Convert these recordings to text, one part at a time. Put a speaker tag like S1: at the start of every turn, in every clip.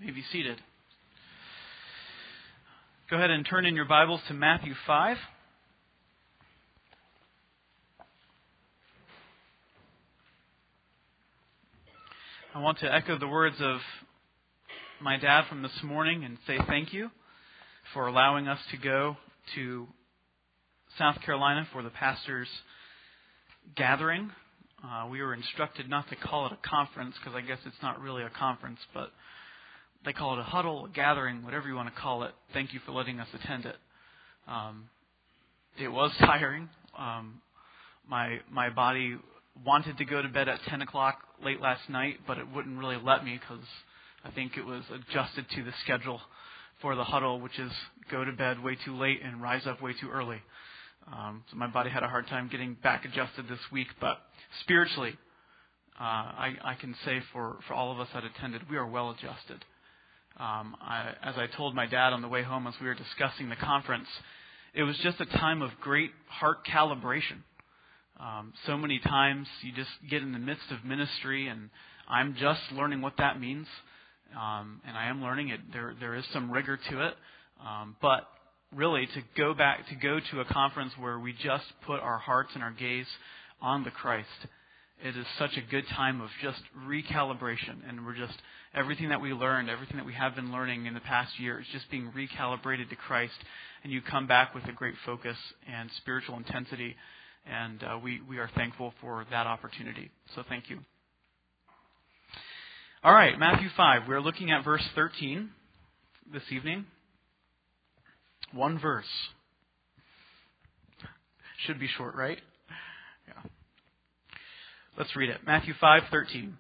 S1: You may be seated. Go ahead and turn in your Bibles to Matthew 5. I want to echo the words of my dad from this morning and say thank you for allowing us to go to South Carolina for the pastor's gathering. We were instructed not to call it a conference because I guess it's not really a conference, but they call it a huddle, a gathering, whatever you want to call it. Thank you for letting us attend it. It was tiring. My body wanted to go to bed at 10 o'clock late last night, but it wouldn't really let me because I think it was adjusted to the schedule for the huddle, which is go to bed way too late and rise up way too early. So my body had a hard time getting back adjusted this week, but spiritually, I can say for all of us that attended, we are well adjusted. As I told my dad on the way home as we were discussing the conference, it was just a time of great heart calibration. So many times you just get in the midst of ministry, and I'm just learning what that means, and I am learning it. There is some rigor to it, but really to go to a conference where we just put our hearts and our gaze on the Christ, it is such a good time of just recalibration, and we're just everything that we learned, everything that we have been learning in the past year is just being recalibrated to Christ, and you come back with a great focus and spiritual intensity, and we are thankful for that opportunity. So thank you. All right, Matthew 5. We're looking at verse 13 this evening. One verse. Should be short, right? Yeah. Let's read it. Matthew 5:13.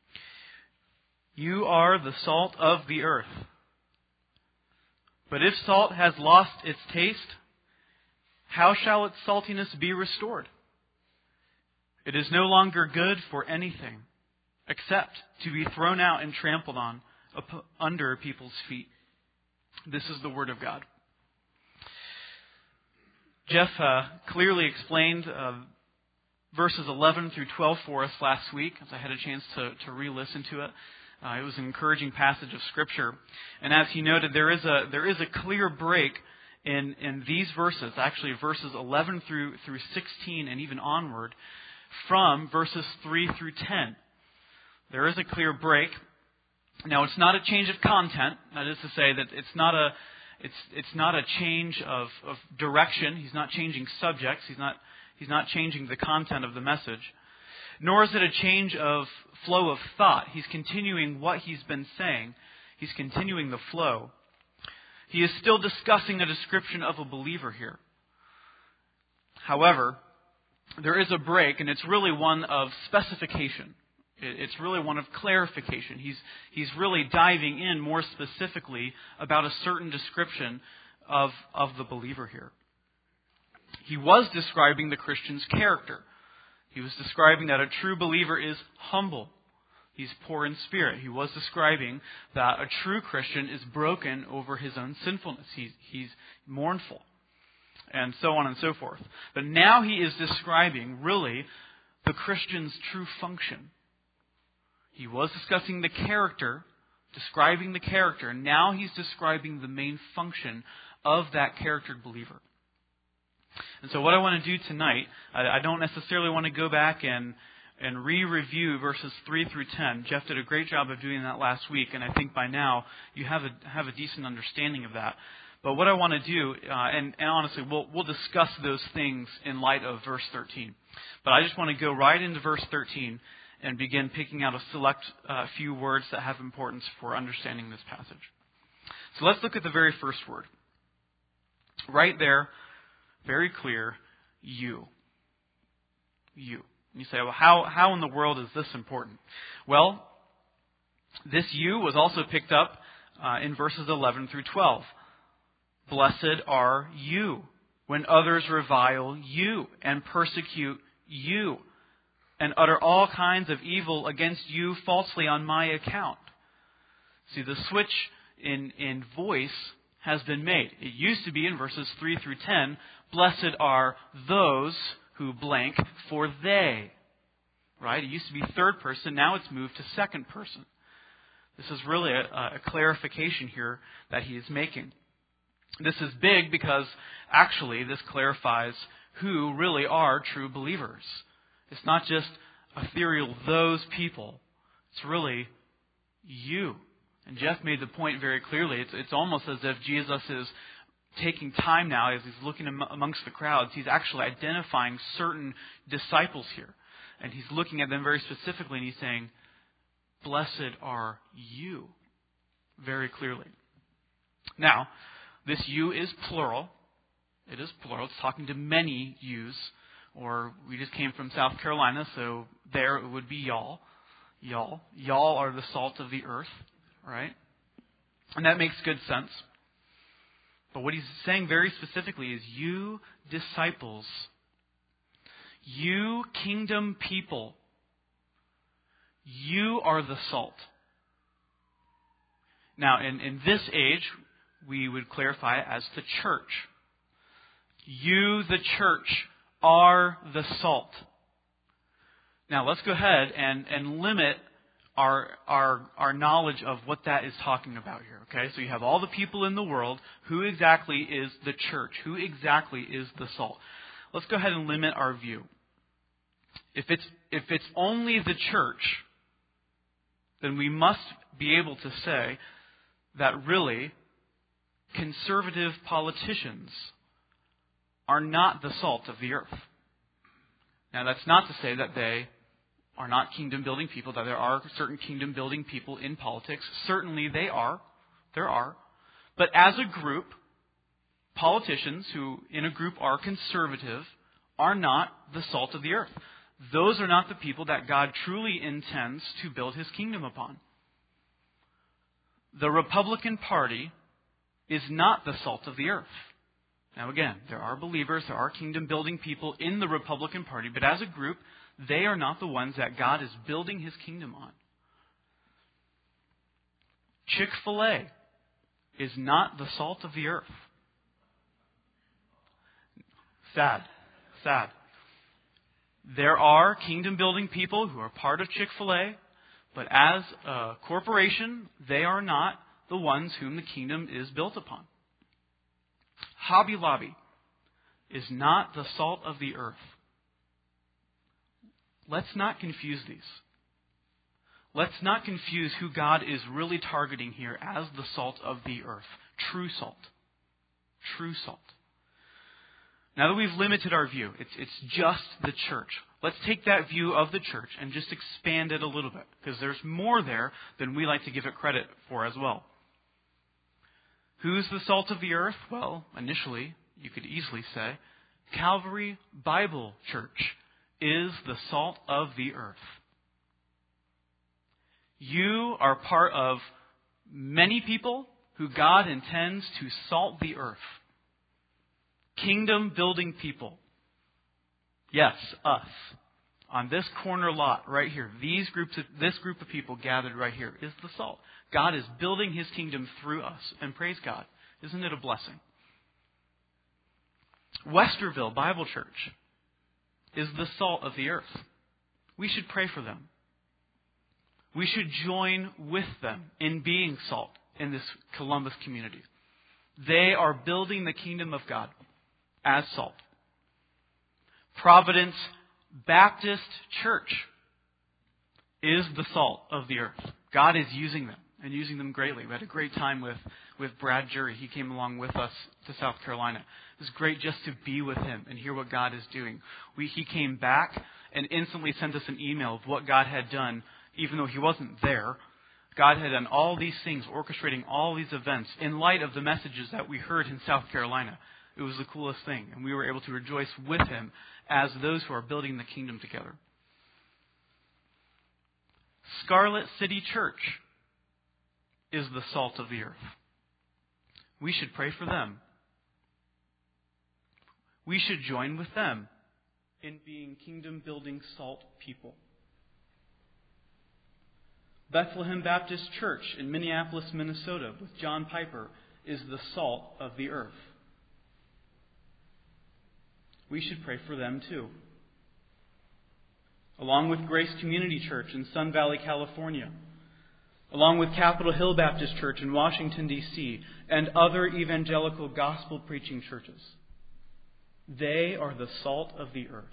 S1: You are the salt of the earth. But if salt has lost its taste, how shall its saltiness be restored? It is no longer good for anything except to be thrown out and trampled on under people's feet. This is the Word of God. Jeff clearly explained verses 11 through 12 for us last week, as I had a chance to re-listen to it. It was an encouraging passage of Scripture. And as he noted, there is a clear break in these verses, actually verses 11 through 16 and even onward, from verses 3 through 10. There is a clear break. Now, it's not a change of content. That is to say that it's not a change of direction. He's not changing subjects. He's not changing the content of the message. Nor is it a change of flow of thought. He's continuing what he's been saying. He's continuing the flow. He is still discussing a description of a believer here. However, there is a break, and it's really one of specification. It's really one of clarification. He's really diving in more specifically about a certain description of the believer here. He was describing the Christian's character. He was describing that a true believer is humble. He's poor in spirit. He was describing that a true Christian is broken over his own sinfulness. He's mournful. And so on and so forth. But now he is describing, really, the Christian's true function. He was discussing the character, describing the character, and now he's describing the main function of that charactered believer. And so what I want to do tonight, I don't necessarily want to go back and re-review verses 3 through 10. Jeff did a great job of doing that last week, and I think by now you have a decent understanding of that. But what I want to do, and honestly, we'll discuss those things in light of verse 13. But I just want to go right into verse 13 and begin picking out a select few words that have importance for understanding this passage. So let's look at the very first word. Right there, very clear, you. You. And you say, well, how in the world is this important? Well, this you was also picked up in verses 11 through 12. Blessed are you when others revile you and persecute you and utter all kinds of evil against you falsely on my account. See, the switch in voice has been made. It used to be in verses 3 through 10, blessed are those who blank, for they. Right? It used to be third person, now it's moved to second person. This is really a clarification here that he is making. This is big because actually this clarifies who really are true believers. It's not just ethereal those people. It's really you. And Jeff made the point very clearly. It's almost as if Jesus is taking time now as he's looking amongst the crowds. He's actually identifying certain disciples here. And he's looking at them very specifically and he's saying, blessed are you, very clearly. Now, this you is plural. It is plural. It's talking to many yous. Or we just came from South Carolina, so there it would be y'all. Y'all. Y'all are the salt of the earth, right? And that makes good sense. But what he's saying very specifically is you disciples, you kingdom people, you are the salt. Now, in this age, we would clarify it as the church. You, the church, are the salt. Now, let's go ahead and limit our knowledge of what that is talking about here. Okay, so you have all the people in the world. Who exactly is the church? Who exactly is the salt? Let's go ahead and limit our view. If it's only the church, then we must be able to say that really conservative politicians are not the salt of the earth. Now, that's not to say that they are not kingdom-building people, that there are certain kingdom-building people in politics. Certainly they are. There are. But as a group, politicians who in a group are conservative are not the salt of the earth. Those are not the people that God truly intends to build His kingdom upon. The Republican Party is not the salt of the earth. Now again, there are believers, there are kingdom-building people in the Republican Party, but as a group, they are not the ones that God is building His kingdom on. Chick-fil-A is not the salt of the earth. Sad. There are kingdom-building people who are part of Chick-fil-A, but as a corporation, they are not the ones whom the kingdom is built upon. Hobby Lobby is not the salt of the earth. Let's not confuse these. Let's not confuse who God is really targeting here as the salt of the earth. True salt. True salt. Now that we've limited our view, it's just the church. Let's take that view of the church and just expand it a little bit, because there's more there than we like to give it credit for as well. Who's the salt of the earth? Well, initially, you could easily say, Calvary Bible Church is the salt of the earth. You are part of many people who God intends to salt the earth. Kingdom-building people. Yes, us. On this corner lot right here, this group of people gathered right here is the salt. God is building His kingdom through us. And praise God. Isn't it a blessing? Westerville Bible Church is the salt of the earth. We should pray for them. We should join with them in being salt in this Columbus community. They are building the kingdom of God as salt. Providence Baptist Church is the salt of the earth. God is using them and using them greatly. We had a great time with Brad Jury. He came along with us to South Carolina. It was great just to be with him and hear what God is doing. He came back and instantly sent us an email of what God had done, even though he wasn't there. God had done all these things, orchestrating all these events in light of the messages that we heard in South Carolina. It was the coolest thing, and we were able to rejoice with him as those who are building the kingdom together. Scarlet City Church is the salt of the earth. We should pray for them. We should join with them in being kingdom-building salt people. Bethlehem Baptist Church in Minneapolis, Minnesota, with John Piper, is the salt of the earth. We should pray for them too. Along with Grace Community Church in Sun Valley, California. along with Capitol Hill Baptist Church in Washington, D.C., and other evangelical gospel-preaching churches. They are the salt of the earth.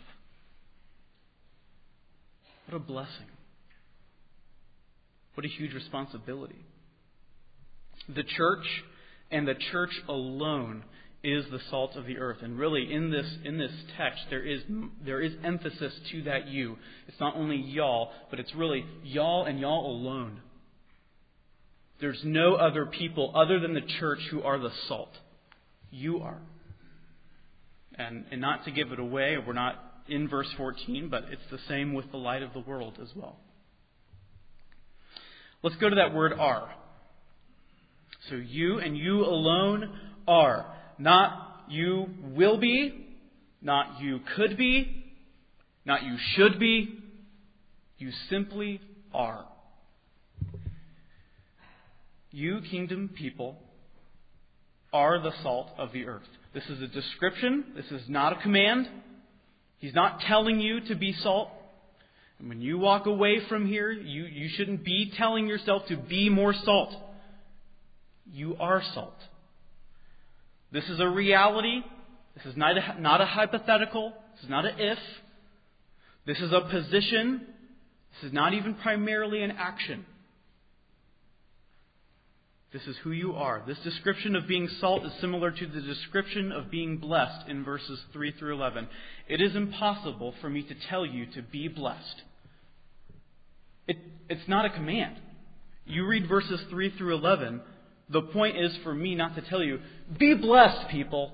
S1: What a blessing. What a huge responsibility. The church and the church alone is the salt of the earth. And really, in this text, there is emphasis to that you. It's not only y'all, but it's really y'all and y'all alone. There's no other people other than the church who are the salt. You are. And not to give it away, we're not in verse 14, but it's the same with the light of the world as well. Let's go to that word are. So you and you alone are. Not you will be, not you could be, not you should be. You simply are. You, kingdom people, are the salt of the earth. This is a description. This is not a command. He's not telling you to be salt. And when you walk away from here, you shouldn't be telling yourself to be more salt. You are salt. This is a reality. This is not a hypothetical. This is not an if. This is a position. This is not even primarily an action. This is who you are. This description of being salt is similar to the description of being blessed in verses 3 through 11. It is impossible for me to tell you to be blessed. It's not a command. You read verses 3 through 11. The point is for me not to tell you, be blessed, people.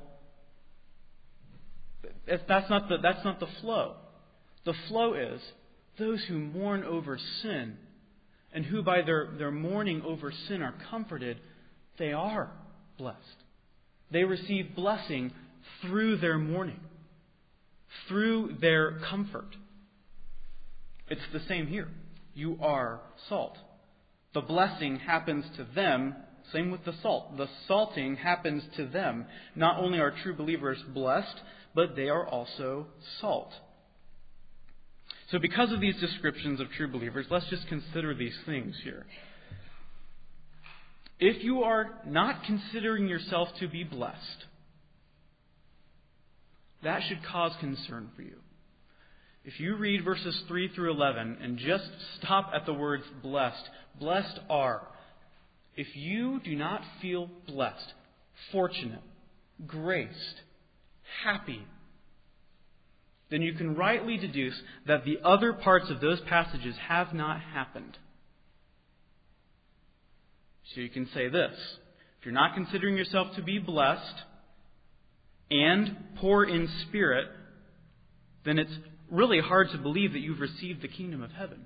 S1: That's not the flow. The flow is those who mourn over sin and who by their mourning over sin are comforted, they are blessed. They receive blessing through their mourning, through their comfort. It's the same here. You are salt. The blessing happens to them. Same with the salt. The salting happens to them. Not only are true believers blessed, but they are also salt. So because of these descriptions of true believers, let's just consider these things here. If you are not considering yourself to be blessed, that should cause concern for you. If you read verses 3 through 11 and just stop at the words blessed, blessed are. If you do not feel blessed, fortunate, graced, happy, then you can rightly deduce that the other parts of those passages have not happened. So you can say this: if you're not considering yourself to be blessed and poor in spirit, then it's really hard to believe that you've received the kingdom of heaven.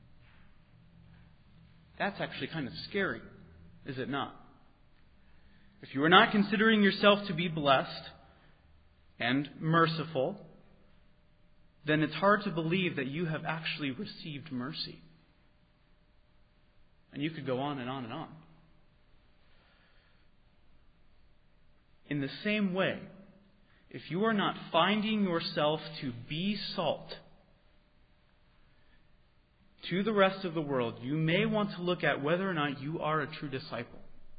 S1: That's actually kind of scary, is it not? If you are not considering yourself to be blessed and merciful, then it's hard to believe that you have actually received mercy. And you could go on and on and on. In the same way, if you are not finding yourself to be salt to the rest of the world, you may want to look at whether or not you are a true disciple.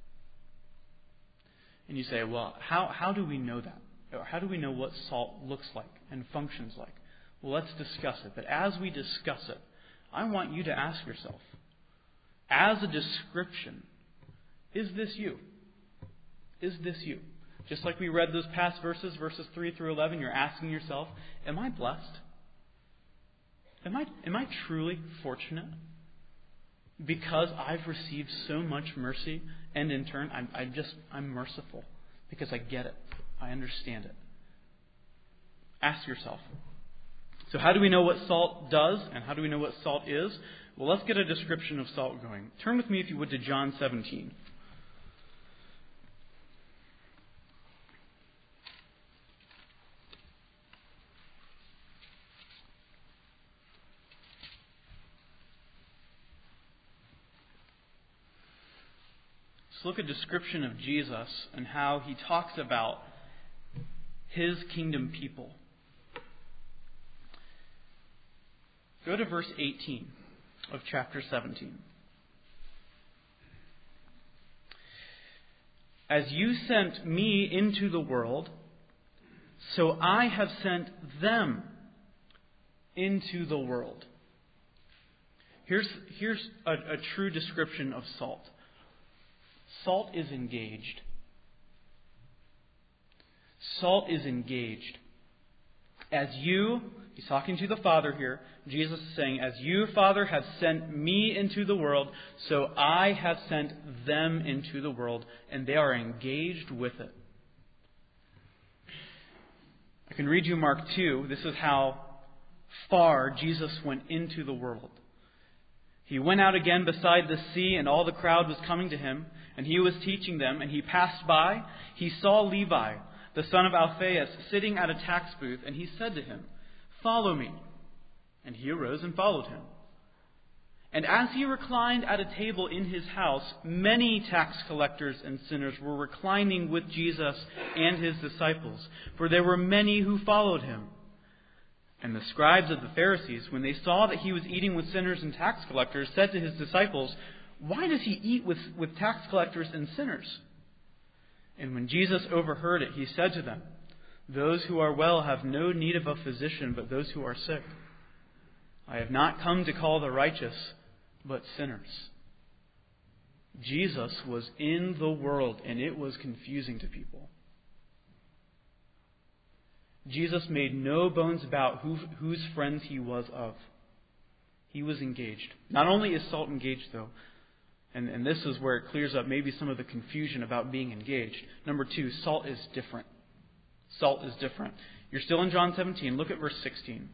S1: And you say, well, how do we know that? Or how do we know what salt looks like and functions like? Well, let's discuss it. But as we discuss it, I want you to ask yourself, as a description, is this you? Is this you? Just like we read those past verses 3 through 11, you're asking yourself, am I blessed? Am I truly fortunate? Because I've received so much mercy, and in turn, I'm merciful. Because I get it. I understand it. Ask yourself. So how do we know what salt does, and how do we know what salt is? Well, let's get a description of salt going. Turn with me, if you would, to John 17. Let's look at a description of Jesus and how he talks about his kingdom people. Go to verse 18 of chapter 17.
S2: As you sent me into the world, so I have sent them into the world. Here's a true description of salt. Salt is engaged. Salt is engaged. As you, he's talking to the Father here, Jesus is saying, as you, Father, have sent me into the world, so I have sent them into the world, and they are engaged with it. I can read you Mark 2. This is how far Jesus went into the world. He went out again beside the sea, and all the crowd was coming to him, and he was teaching them, and he passed by. He saw Levi, the son of Alphaeus, sitting at a tax booth, and he said to him, "Follow me." And he arose and followed him. And as he reclined at a table in his house, many tax collectors and sinners were reclining with Jesus and his disciples, for there were many who followed him. And the scribes of the Pharisees, when they saw that he was eating with sinners and tax collectors, said to his disciples, "Why does he eat with tax collectors and sinners?" And when Jesus overheard it, he said to them, "Those who are well have no need of a physician, but those who are sick. I have not come to call the righteous, but sinners." Jesus was in the world, and it was confusing to people. Jesus made no bones about whose friends he was of. He was engaged. Not only is salt engaged, though, and this is where it clears up maybe some of the confusion about being engaged. Number 2, salt is different. Salt is different. You're still in John 17. Look at verse 16.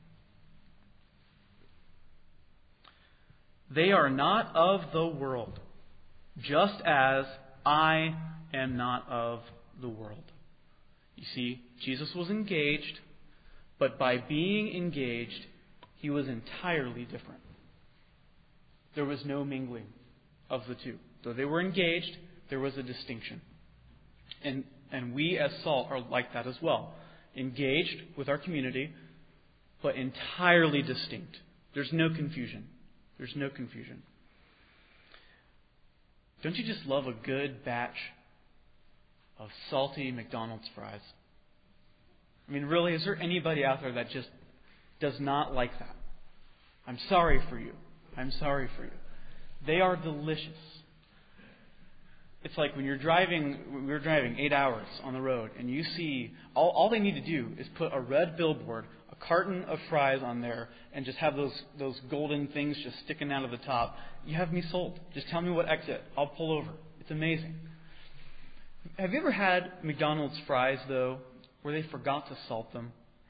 S2: They are not of the world, just as I am not of the world. You see, Jesus was engaged, but by being engaged, he was entirely different. There was no mingling of the two. Though they were engaged, there was a distinction. And we as salt are like that as well. Engaged with our community, but entirely distinct. There's no confusion. There's no confusion. Don't you just love a good batch of salty McDonald's fries? I mean, really, is there anybody out there that just does not like that? I'm sorry for you. I'm sorry for you. They are delicious. It's like when we're driving 8 hours on the road, and you see, all they need to do is put a red billboard, a carton of fries on there, and just have those golden things just sticking out of the top. You have me sold. Just tell me what exit. I'll pull over. It's amazing. Have you ever had McDonald's fries, though, where they forgot to salt them?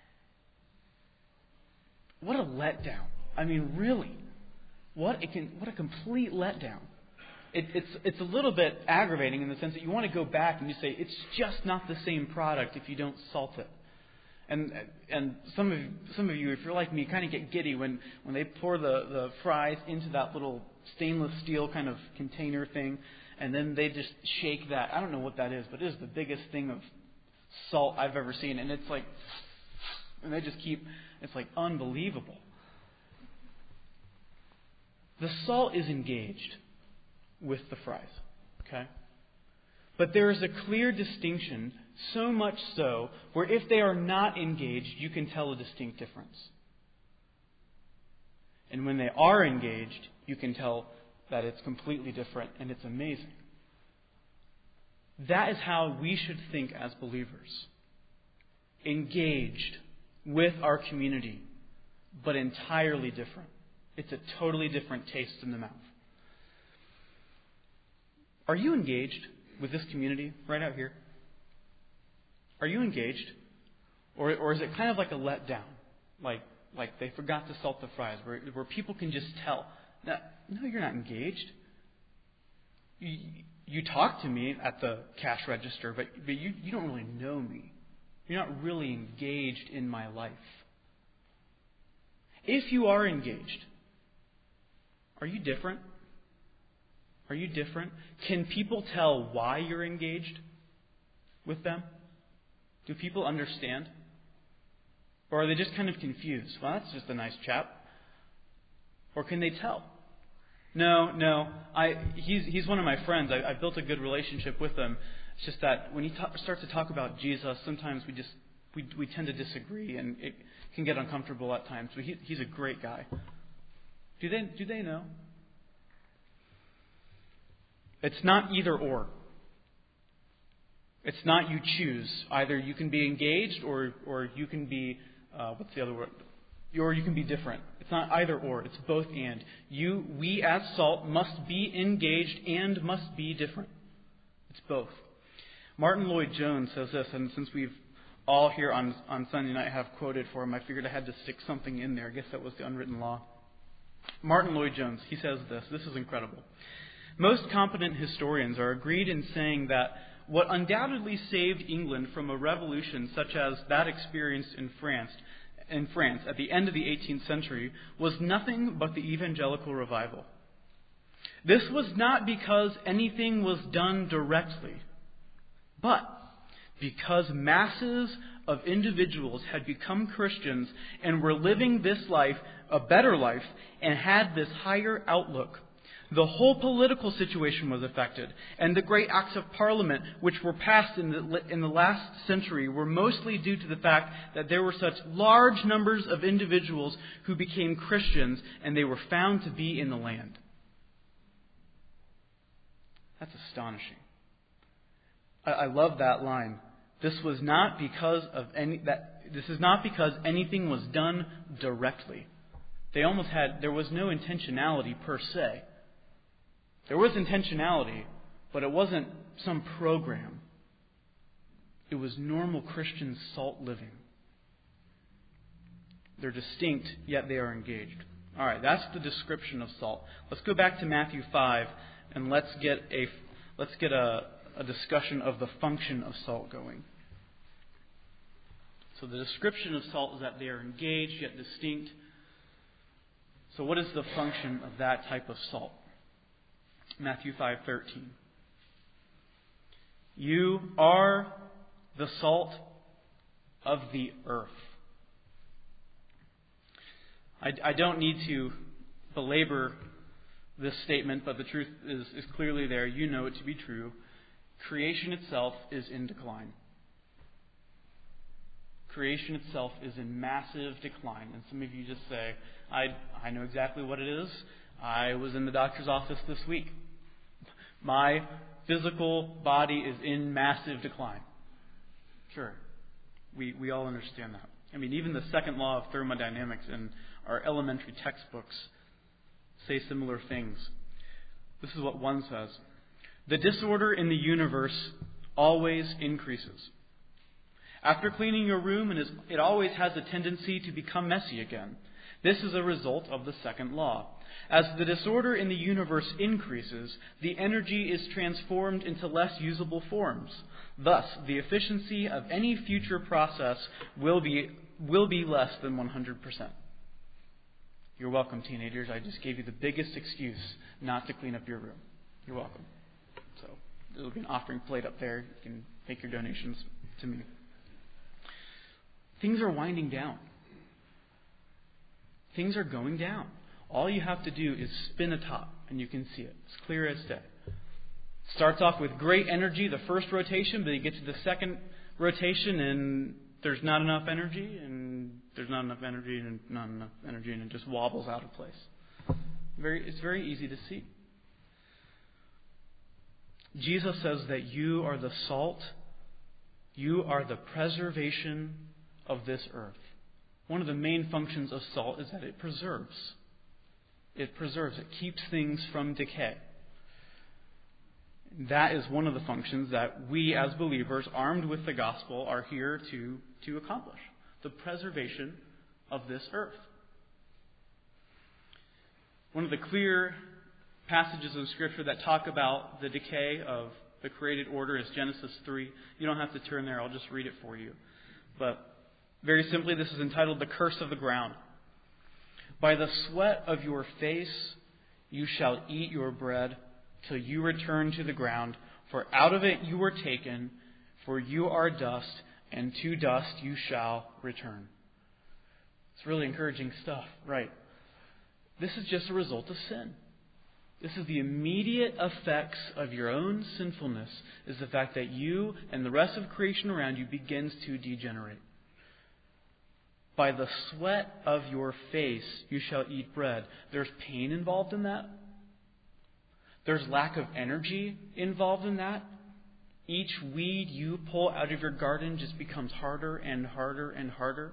S2: What a letdown. I mean, really. What a complete letdown. It's a little bit aggravating in the sense that you want to go back and you say, it's just not the same product if you don't salt it. And some of you, if you're like me, kind of get giddy when they pour the fries into that little stainless steel kind of container thing, and then they just shake that. I don't know what that is, but it is the biggest thing of salt I've ever seen. And it's like, and they just keep, it's like unbelievable. The salt is engaged with the fries, okay? But there is a clear distinction, so much so, where if they are not engaged, you can tell a distinct difference. And when they are engaged, you can tell that it's completely different, and it's amazing. That is how we should think as believers. Engaged with our community, but entirely different. It's a totally different taste in the mouth. Are you engaged with this community right out here? Are you engaged? Or is it kind of like a letdown? Like they forgot to salt the fries, where people can just tell. No, you're not engaged. You talk to me at the cash register, but you don't really know me. You're not really engaged in my life. If you are engaged, are you different? Are you different? Can people tell why you're engaged with them? Do people understand? Or are they just kind of confused? Well, that's just a nice chap. Or can they tell? No. He's one of my friends. I built a good relationship with him. It's just that when he starts to talk about Jesus, sometimes we tend to disagree, and it can get uncomfortable at times. But he's a great guy. Do they know? It's not either or. It's not you choose. Either you can be engaged or you can be, what's the other word? Or you can be different. It's not either or. It's both and. We as salt must be engaged and must be different. It's both. Martin Lloyd-Jones says this, and since we've all here on Sunday night have quoted for him, I figured I had to stick something in there. I guess that was the unwritten law. Martin Lloyd-Jones, he says this. This is incredible. Most competent historians are agreed in saying that what undoubtedly saved England from a revolution such as that experienced in France at the end of the 18th century was nothing but the evangelical revival. This was not because anything was done directly, but because masses of individuals had become Christians and were living this life, a better life, and had this higher outlook. The whole political situation was affected, and the great acts of Parliament which were passed in the last century were mostly due to the fact that there were such large numbers of individuals who became Christians, and they were found to be in the land. That's astonishing. I love that line. This is not because anything was done directly. There was no intentionality per se. There was intentionality, but it wasn't some program. It was normal Christian salt living. They're distinct, yet they are engaged. All right, that's the description of salt. Let's go back to Matthew 5, and let's get a discussion of the function of salt going. So the description of salt is that they are engaged, yet distinct. So what is the function of that type of salt? Matthew 5:13. You are the salt of the earth. I don't need to belabor this statement, but the truth is clearly there. You know it to be true. Creation itself is in decline. Creation itself is in massive decline. And some of you just say, I know exactly what it is. I was in the doctor's office this week. My physical body is in massive decline. Sure. We all understand that. I mean, even the second law of thermodynamics in our elementary textbooks say similar things. This is what one says. The disorder in the universe always increases. After cleaning your room, it always has a tendency to become messy again. This is a result of the second law. As the disorder in the universe increases, the energy is transformed into less usable forms. Thus, the efficiency of any future process will be less than 100%. You're welcome, teenagers. I just gave you the biggest excuse not to clean up your room. You're welcome. So, there'll be an offering plate up there. You can make your donations to me. Things are winding down. Things are going down. All you have to do is spin a top, and you can see it. It's clear as day. Starts off with great energy, the first rotation, but you get to the second rotation, and there's not enough energy, and there's not enough energy, and not enough energy, and it just wobbles out of place. It's very easy to see. Jesus says that you are the salt. You are the preservation of this earth. One of the main functions of salt is that it preserves. It preserves. It keeps things from decay. That is one of the functions that we as believers, armed with the gospel, are here to accomplish. The preservation of this earth. One of the clear passages of Scripture that talk about the decay of the created order is Genesis 3. You don't have to turn there. I'll just read it for you. But very simply, this is entitled The Curse of the Ground. By the sweat of your face you shall eat your bread till you return to the ground, for out of it you were taken, for you are dust, and to dust you shall return. It's really encouraging stuff, right? This is just a result of sin. This is the immediate effects of your own sinfulness, is the fact that you and the rest of creation around you begins to degenerate. By the sweat of your face you shall eat bread. There's pain involved in that. There's lack of energy involved in that. Each weed you pull out of your garden just becomes harder and harder and harder,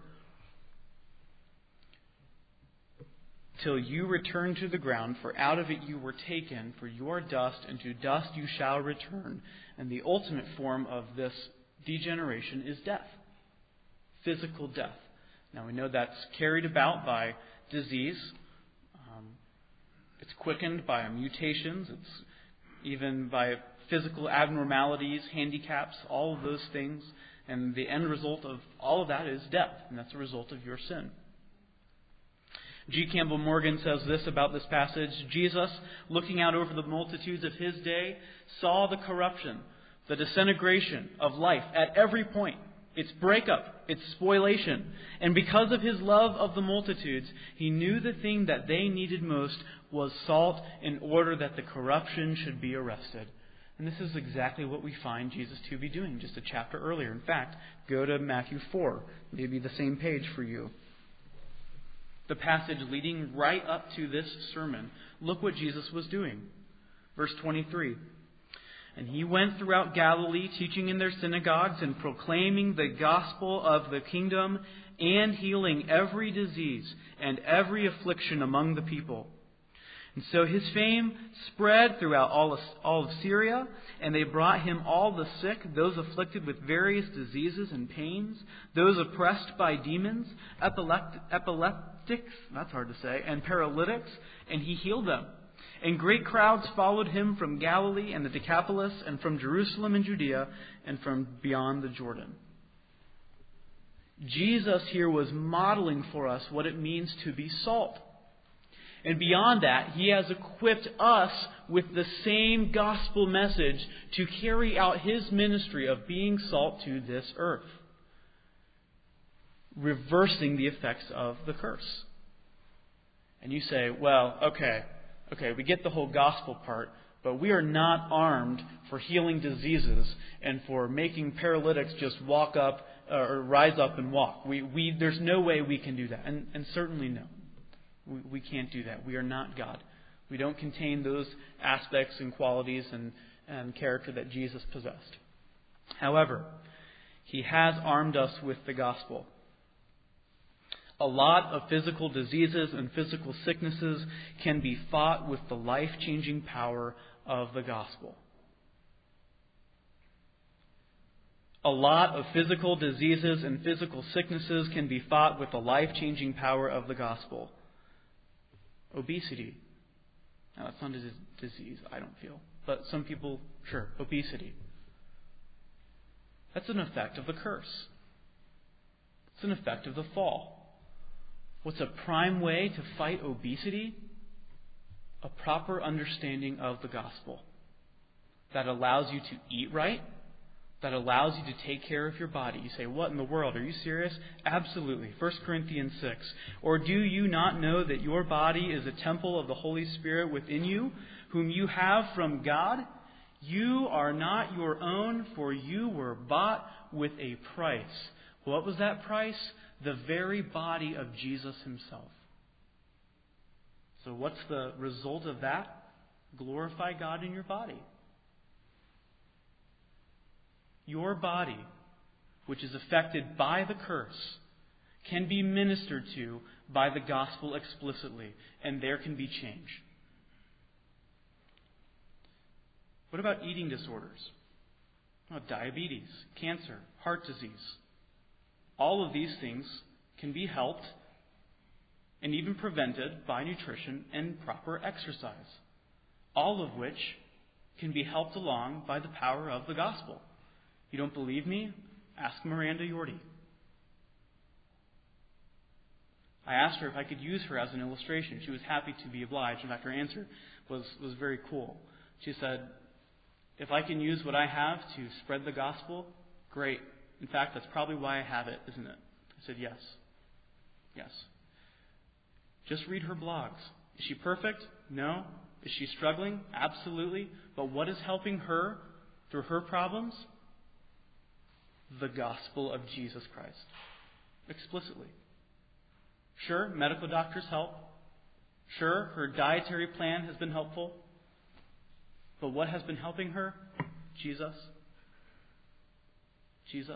S2: till you return to the ground, for out of it you were taken, for you are dust, and to dust you shall return. And the ultimate form of this degeneration is death. Physical death. Now we know that's carried about by disease. It's quickened by mutations. It's even by physical abnormalities, handicaps, all of those things. And the end result of all of that is death. And that's a result of your sin. G. Campbell Morgan says this about this passage. Jesus, looking out over the multitudes of his day, saw the corruption, the disintegration of life at every point. Its breakup, its spoliation. And because of his love of the multitudes, he knew the thing that they needed most was salt in order that the corruption should be arrested. And this is exactly what we find Jesus to be doing just a chapter earlier. In fact, go to Matthew 4, maybe the same page for you. The passage leading right up to this sermon. Look what Jesus was doing. Verse 23. And he went throughout Galilee, teaching in their synagogues and proclaiming the gospel of the kingdom and healing every disease and every affliction among the people. And so his fame spread throughout all of Syria, and they brought him all the sick, those afflicted with various diseases and pains, those oppressed by demons, epileptics, that's hard to say, and paralytics, and he healed them. And great crowds followed him from Galilee and the Decapolis, and from Jerusalem and Judea, and from beyond the Jordan. Jesus here was modeling for us what it means to be salt. And beyond that, he has equipped us with the same gospel message to carry out his ministry of being salt to this earth, reversing the effects of the curse. And you say, well, okay, we get the whole gospel part, but we are not armed for healing diseases and for making paralytics just walk up or rise up and walk. There's no way we can do that. And certainly no. We can't do that. We are not God. We don't contain those aspects and qualities and character that Jesus possessed. However, he has armed us with the gospel. A lot of physical diseases and physical sicknesses can be fought with the life-changing power of the gospel. A lot of physical diseases and physical sicknesses can be fought with the life-changing power of the gospel. Obesity. Now, that's not a disease, I don't feel. But some people, sure, obesity. That's an effect of the curse. It's an effect of the fall. What's a prime way to fight obesity? A proper understanding of the gospel that allows you to eat right, that allows you to take care of your body. You say, what in the world? Are you serious? Absolutely. 1 Corinthians 6. Or do you not know that your body is a temple of the Holy Spirit within you, whom you have from God? You are not your own, for you were bought with a price. What was that price? The very body of Jesus himself. So what's the result of that? Glorify God in your body. Your body, which is affected by the curse, can be ministered to by the gospel explicitly, and there can be change. What about eating disorders? What about diabetes, cancer, heart disease? All of these things can be helped and even prevented by nutrition and proper exercise, all of which can be helped along by the power of the gospel. You don't believe me? Ask Miranda Yorty. I asked her if I could use her as an illustration. She was happy to be obliged. In fact, her answer was very cool. She said, if I can use what I have to spread the gospel, great. In fact, that's probably why I have it, isn't it? I said, yes. Yes. Just read her blogs. Is she perfect? No. Is she struggling? Absolutely. But what is helping her through her problems? The gospel of Jesus Christ. Explicitly. Sure, medical doctors help. Sure, her dietary plan has been helpful. But what has been helping her? Jesus. Jesus.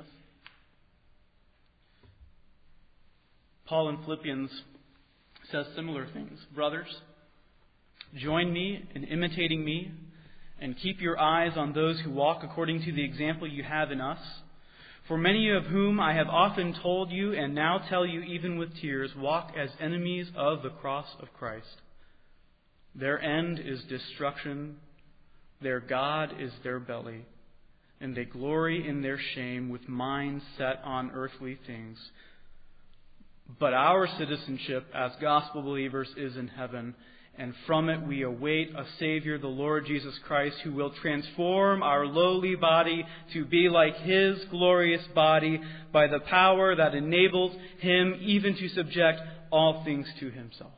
S2: Paul in Philippians says similar things. Brothers, join me in imitating me, and keep your eyes on those who walk according to the example you have in us. For many of whom I have often told you, and now tell you even with tears, walk as enemies of the cross of Christ. Their end is destruction, their God is their belly, and they glory in their shame with minds set on earthly things. But our citizenship as gospel believers is in heaven, and from it we await a Savior, the Lord Jesus Christ, who will transform our lowly body to be like His glorious body by the power that enables Him even to subject all things to Himself.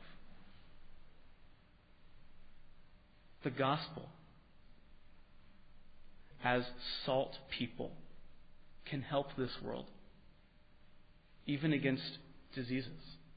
S2: The gospel, as salt people, can help this world, even against diseases.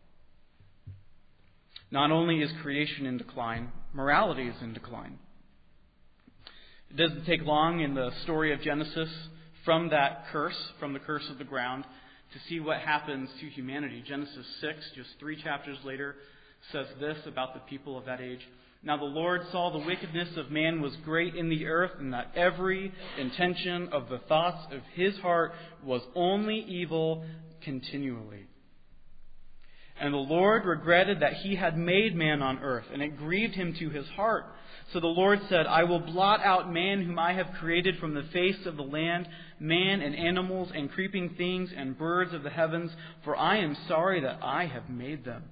S2: Not only is creation in decline, morality is in decline. It doesn't take long in the story of Genesis from that curse, from the curse of the ground, to see what happens to humanity. Genesis 6, just 3 chapters later, says this about the people of that age. Now the Lord saw the wickedness of man was great in the earth, and that every intention of the thoughts of his heart was only evil continually. And the Lord regretted that He had made man on earth, and it grieved Him to His heart. So the Lord said, I will blot out man whom I have created from the face of the land, man and animals and creeping things and birds of the heavens, for I am sorry that I have made them.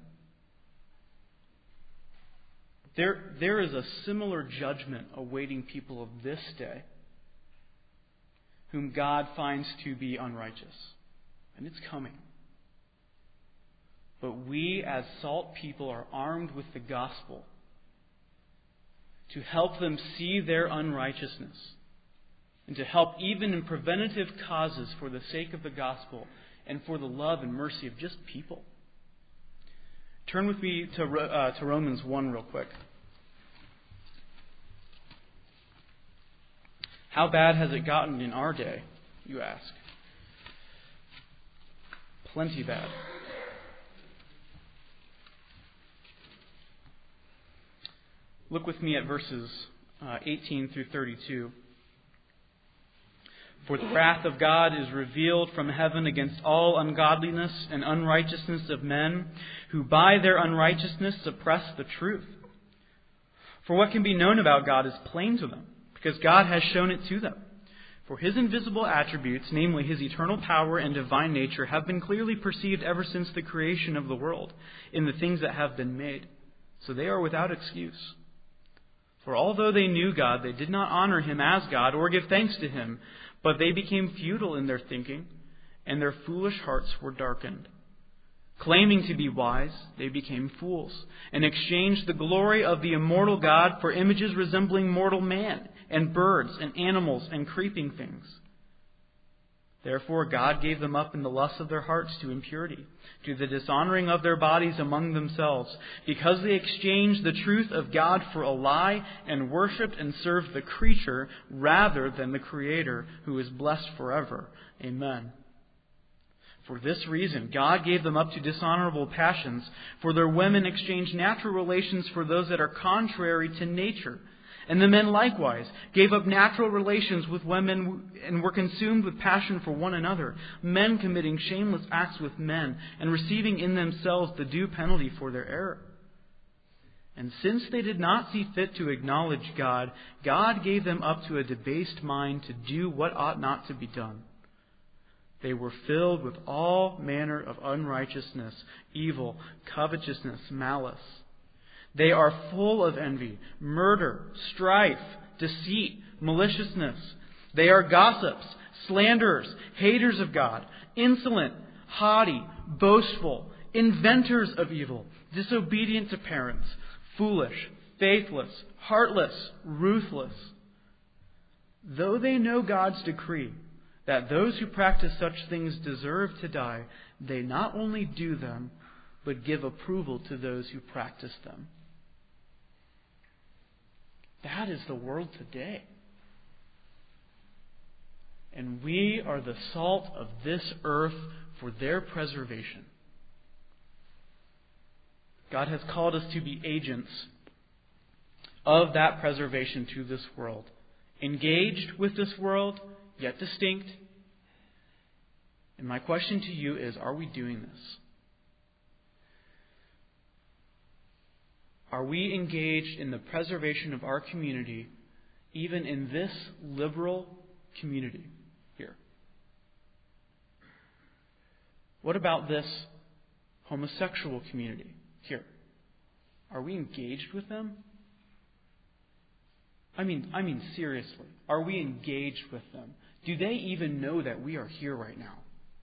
S2: There is a similar judgment awaiting people of this day, whom God finds to be unrighteous. And it's coming. But we, as salt people, are armed with the gospel to help them see their unrighteousness and to help even in preventative causes for the sake of the gospel and for the love and mercy of just people. Turn with me to Romans 1 real quick. How bad has it gotten in our day, you ask? Plenty bad. Look with me at verses 18 through 32. For the wrath of God is revealed from heaven against all ungodliness and unrighteousness of men, who by their unrighteousness suppress the truth. For what can be known about God is plain to them, because God has shown it to them. For His invisible attributes, namely His eternal power and divine nature, have been clearly perceived ever since the creation of the world in the things that have been made. So they are without excuse. For although they knew God, they did not honor Him as God or give thanks to Him, but they became futile in their thinking, and their foolish hearts were darkened. Claiming to be wise, they became fools, and exchanged the glory of the immortal God for images resembling mortal man, and birds, and animals, and creeping things. Therefore God gave them up in the lusts of their hearts to impurity, to the dishonoring of their bodies among themselves, because they exchanged the truth of God for a lie, and worshipped and served the creature rather than the Creator, who is blessed forever. Amen. For this reason, God gave them up to dishonorable passions, for their women exchanged natural relations for those that are contrary to nature. And the men likewise gave up natural relations with women and were consumed with passion for one another, men committing shameless acts with men and receiving in themselves the due penalty for their error. And since they did not see fit to acknowledge God, God gave them up to a debased mind to do what ought not to be done. They were filled with all manner of unrighteousness, evil, covetousness, malice. They are full of envy, murder, strife, deceit, maliciousness. They are gossips, slanderers, haters of God, insolent, haughty, boastful, inventors of evil, disobedient to parents, foolish, faithless, heartless, ruthless. Though they know God's decree that those who practice such things deserve to die, they not only do them, but give approval to those who practice them. That is the world today. And we are the salt of this earth for their preservation. God has called us to be agents of that preservation to this world. Engaged with this world, yet distinct. And my question to you is, are we doing this? Are we engaged in the preservation of our community, even in this liberal community here? What about this homosexual community here? Are we engaged with them? I mean seriously. Are we engaged with them? Do they even know that we are here right now?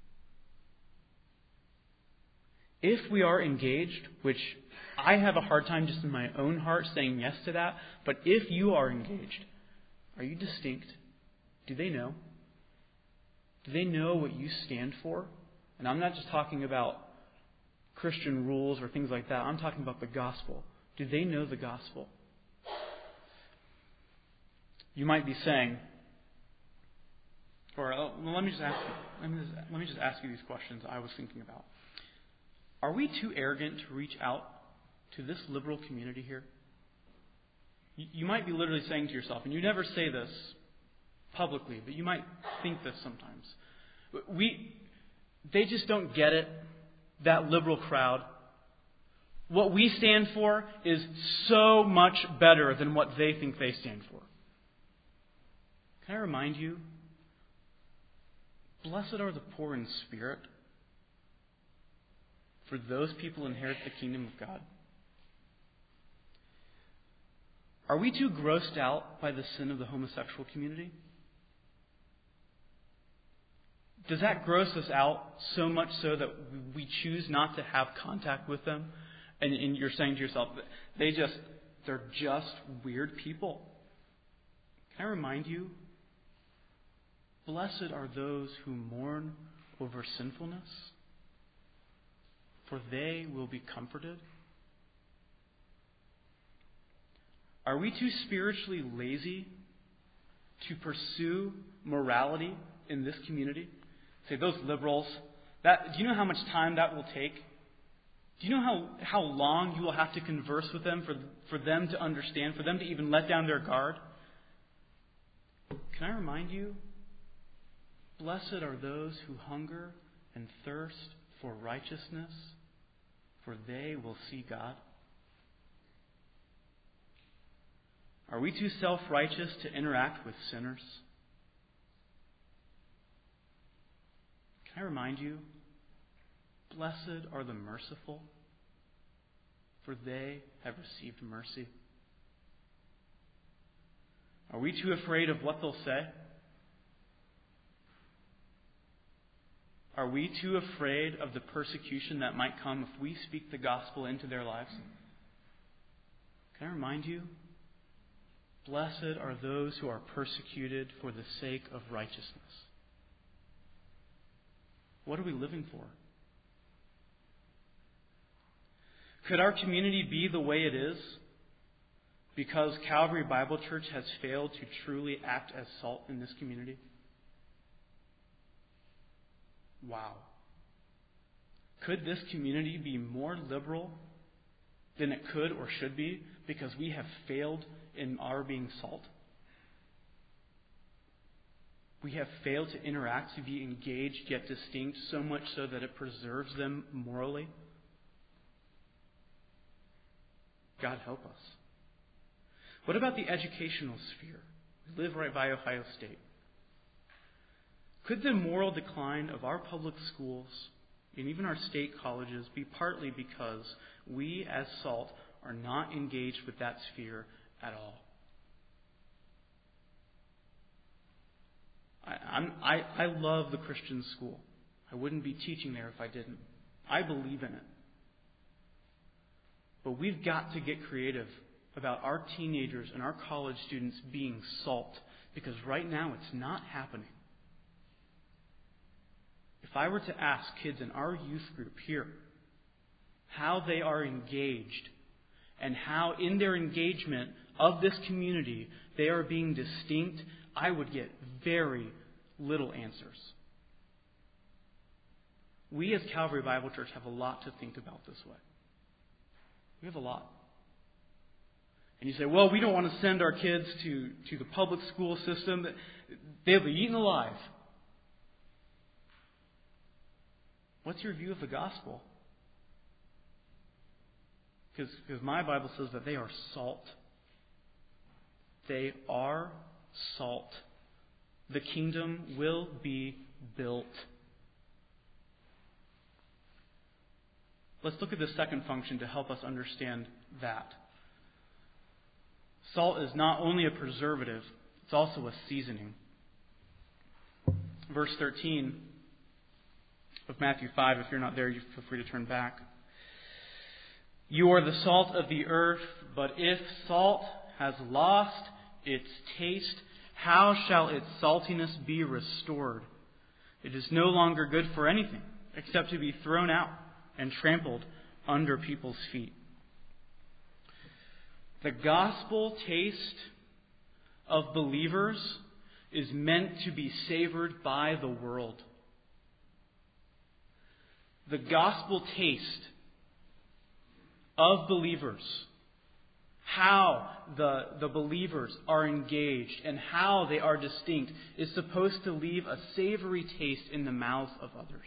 S2: If we are engaged, which I have a hard time just in my own heart saying yes to that, but if you are engaged, are you distinct? Do they know? Do they know what you stand for? And I'm not just talking about Christian rules or things like that. I'm talking about the gospel. Do they know the gospel? You might be saying, or let me just ask you these questions I was thinking about. Are we too arrogant to reach out to this liberal community here? You might be literally saying to yourself, and you never say this publicly, but you might think this sometimes. They just don't get it, that liberal crowd. What we stand for is so much better than what they think they stand for. Can I remind you? Blessed are the poor in spirit, for those people inherit the kingdom of God. Are we too grossed out by the sin of the homosexual community? Does that gross us out so much so that we choose not to have contact with them? And you're saying to yourself, they're just weird people. Can I remind you? Blessed are those who mourn over sinfulness, for they will be comforted. Are we too spiritually lazy to pursue morality in this community? Say, those liberals, do you know how much time that will take? Do you know how long you will have to converse with them for them to understand, for them to even let down their guard? Can I remind you? Blessed are those who hunger and thirst for righteousness, for they will see God. Are we too self-righteous to interact with sinners? Can I remind you? Blessed are the merciful, for they have received mercy. Are we too afraid of what they'll say? Are we too afraid of the persecution that might come if we speak the gospel into their lives? Can I remind you? Blessed are those who are persecuted for the sake of righteousness. What are we living for? Could our community be the way it is because Calvary Bible Church has failed to truly act as salt in this community? Wow. Could this community be more liberal than it could or should be because we have failed in our being salt? We have failed to interact, to be engaged yet distinct, so much so that it preserves them morally. God help us. What about the educational sphere? We live right by Ohio State. Could the moral decline of our public schools and even our state colleges be partly because we as SALT are not engaged with that sphere at all? I love the Christian school. I wouldn't be teaching there if I didn't. I believe in it. But we've got to get creative about our teenagers and our college students being salt, because right now it's not happening. If I were to ask kids in our youth group here how they are engaged and how in their engagement of this community they are being distinct, I would get very little answers. We as Calvary Bible Church have a lot to think about this way. We have a lot. And you say, well, we don't want to send our kids to the public school system. They'll be eaten alive. What's your view of the gospel? Because my Bible says that they are salt. They are salt. The kingdom will be built. Let's look at the second function to help us understand that. Salt is not only a preservative, it's also a seasoning. Verse 13 of Matthew 5, if you're not there, you feel free to turn back. You are the salt of the earth, but if salt has lost its taste, how shall its saltiness be restored? It is no longer good for anything except to be thrown out and trampled under people's feet. The gospel taste of believers is meant to be savored by the world. The gospel taste of believers, how the believers are engaged and how they are distinct, is supposed to leave a savory taste in the mouths of others.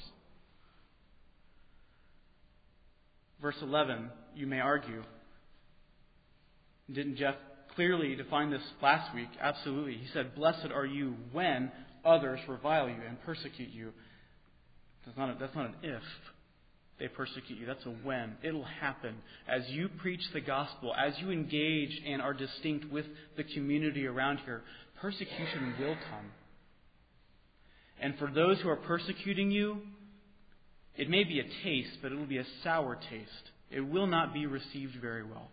S2: Verse 11, you may argue, didn't Jeff clearly define this last week? Absolutely. He said, blessed are you when others revile you and persecute you. That's not an if they persecute you. That's a when. It'll happen. As you preach the gospel, as you engage and are distinct with the community around here, persecution will come. And for those who are persecuting you, it may be a taste, but it will be a sour taste. It will not be received very well.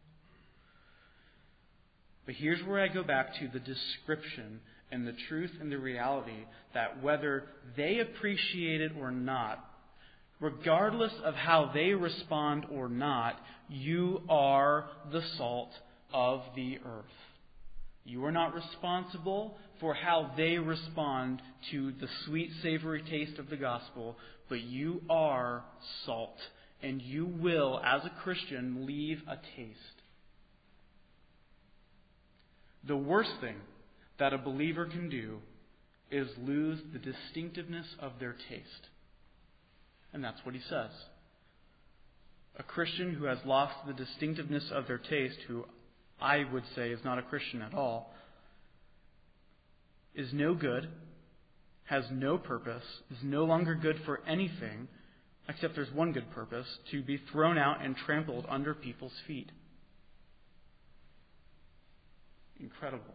S2: But here's where I go back to the description and the truth and the reality that whether they appreciate it or not, regardless of how they respond or not, you are the salt of the earth. You are not responsible for how they respond to the sweet, savory taste of the gospel, but you are salt, and you will, as a Christian, leave a taste. The worst thing that a believer can do is lose the distinctiveness of their taste. And that's what he says. A Christian who has lost the distinctiveness of their taste, who I would say is not a Christian at all, is no good, has no purpose, is no longer good for anything, except there's one good purpose, to be thrown out and trampled under people's feet. Incredible.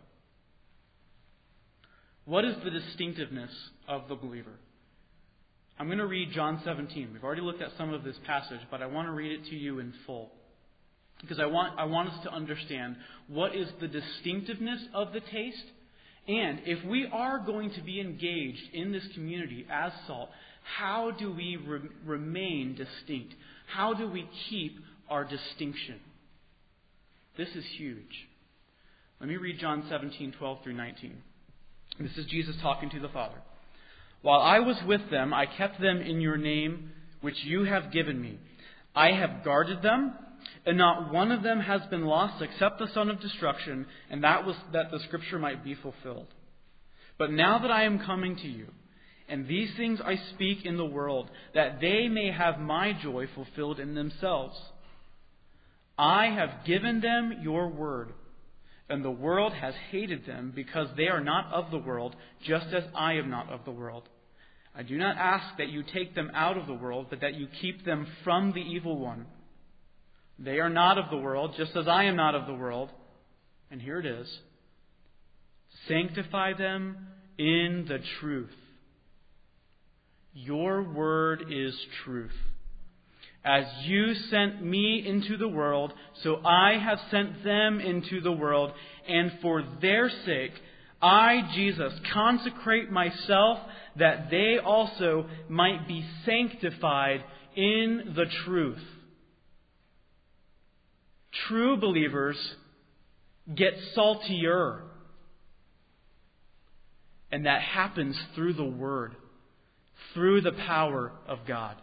S2: What is the distinctiveness of the believer? I'm going to read John 17. We've already looked at some of this passage, but I want to read it to you in full. Because I want us to understand what is the distinctiveness of the taste. And if we are going to be engaged in this community as salt, how do we remain distinct? How do we keep our distinction? This is huge. Let me read John 17:12 through 19. This is Jesus talking to the Father. While I was with them, I kept them in your name, which you have given me. I have guarded them, and not one of them has been lost except the son of destruction, and that was that the scripture might be fulfilled. But now that I am coming to you, and these things I speak in the world, that they may have my joy fulfilled in themselves. I have given them your word, and the world has hated them because they are not of the world, just as I am not of the world. I do not ask that you take them out of the world, but that you keep them from the evil one. They are not of the world, just as I am not of the world. And here it is. Sanctify them in the truth. Your word is truth. As you sent me into the world, so I have sent them into the world, and for their sake, I, Jesus, consecrate myself that they also might be sanctified in the truth. True believers get saltier. And that happens through the Word, through the power of God.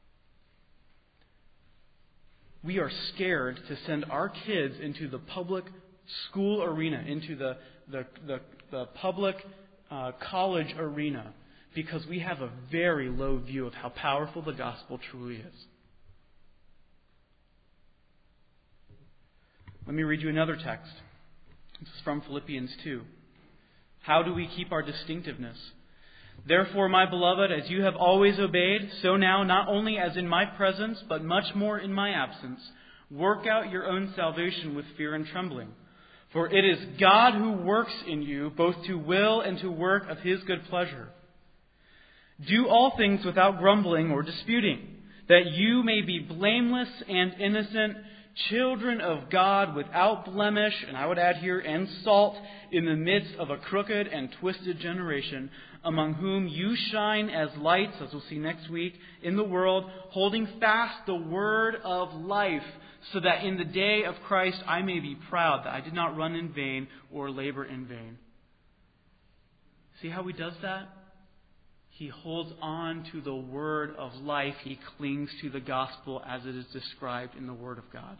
S2: We are scared to send our kids into the public school arena, into the public college arena, because we have a very low view of how powerful the gospel truly is. Let me read you another text. This is from Philippians 2. How do we keep our distinctiveness? Therefore, my beloved, as you have always obeyed, so now, not only as in my presence, but much more in my absence, work out your own salvation with fear and trembling. For it is God who works in you, both to will and to work of His good pleasure. Do all things without grumbling or disputing, that you may be blameless and innocent, children of God without blemish, and I would add here, and salt, in the midst of a crooked and twisted generation, among whom you shine as lights, as we'll see next week, in the world, holding fast the word of life, so that in the day of Christ I may be proud that I did not run in vain or labor in vain. See how He does that? He holds on to the word of life. He clings to the gospel as it is described in the Word of God.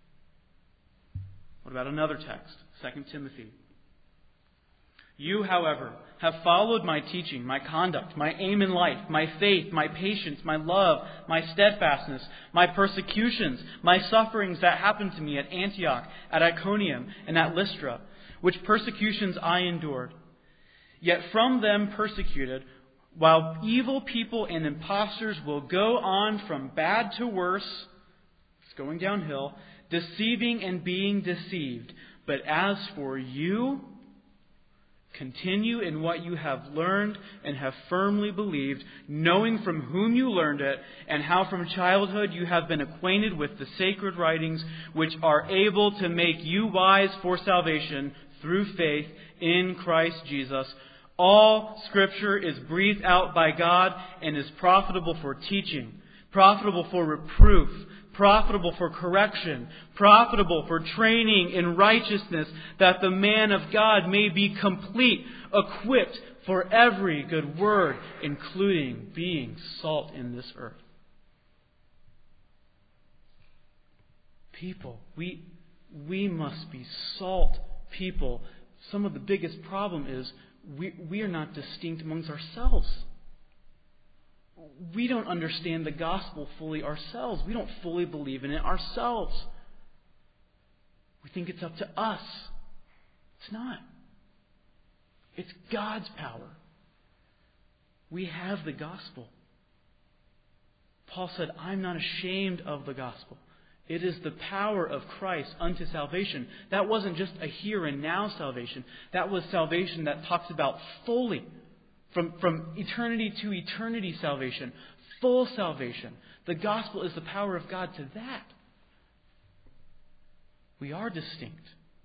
S2: What about another text? 2 Timothy. You, however, have followed my teaching, my conduct, my aim in life, my faith, my patience, my love, my steadfastness, my persecutions, my sufferings that happened to me at Antioch, at Iconium, and at Lystra, which persecutions I endured. Yet from them persecuted, while evil people and impostors will go on from bad to worse, it's going downhill, deceiving and being deceived. But as for you, continue in what you have learned and have firmly believed, knowing from whom you learned it, and how from childhood you have been acquainted with the sacred writings, which are able to make you wise for salvation through faith in Christ Jesus. All Scripture is breathed out by God and is profitable for teaching, profitable for reproof, profitable for correction, profitable for training in righteousness, that the man of God may be complete, equipped for every good word, including being salt in this earth. People, we must be salt people. Some of the biggest problem is we are not distinct amongst ourselves. We don't understand the gospel fully ourselves. We don't fully believe in it ourselves. We think it's up to us. It's not. It's God's power. We have the gospel. Paul said, I'm not ashamed of the gospel. It is the power of Christ unto salvation. That wasn't just a here and now salvation. That was salvation that talks about fully, from eternity to eternity salvation, full salvation. The gospel is the power of God to that. We are distinct.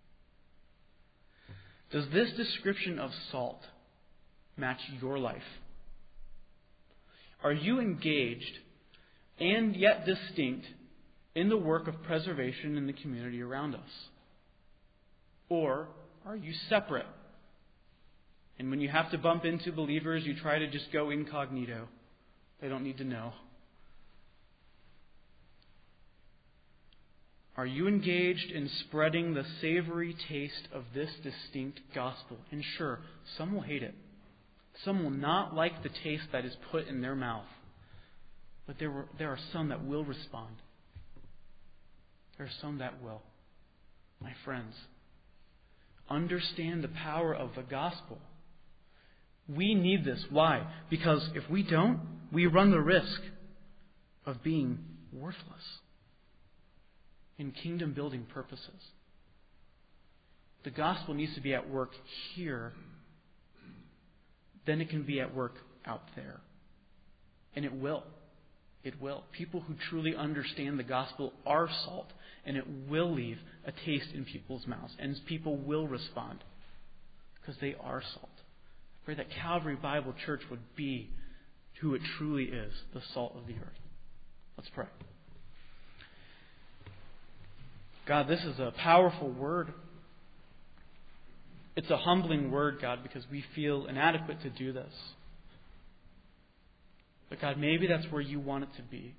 S2: Does this description of salt match your life? Are you engaged and yet distinct in the work of preservation in the community around us? Or are you separate? And when you have to bump into believers, you try to just go incognito. They don't need to know. Are you engaged in spreading the savory taste of this distinct gospel? And sure, some will hate it. Some will not like the taste that is put in their mouth. But there are some that will respond. There are some that will. My friends, understand the power of the gospel. We need this. Why? Because if we don't, we run the risk of being worthless in kingdom building purposes. The gospel needs to be at work here. Then it can be at work out there. And it will. It will. People who truly understand the gospel are salt, and it will leave a taste in people's mouths, and people will respond because they are salt. I pray that Calvary Bible Church would be who it truly is, the salt of the earth. Let's pray. God, this is a powerful word. It's a humbling word, God, because we feel inadequate to do this. But God, maybe that's where you want it to be.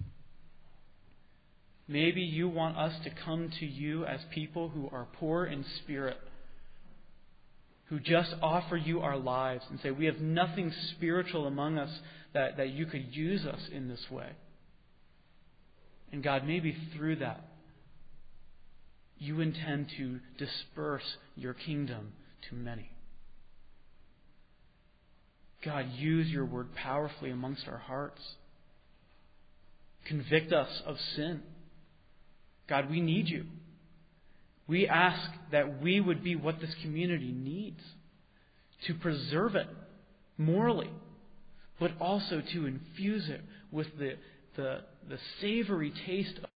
S2: Maybe you want us to come to you as people who are poor in spirit, who just offer you our lives and say, we have nothing spiritual among us that you could use us in this way. And God, maybe through that, you intend to disperse your kingdom to many. God, use your word powerfully amongst our hearts. Convict us of sin. God, we need you. We ask that we would be what this community needs to preserve it morally, but also to infuse it with the savory taste of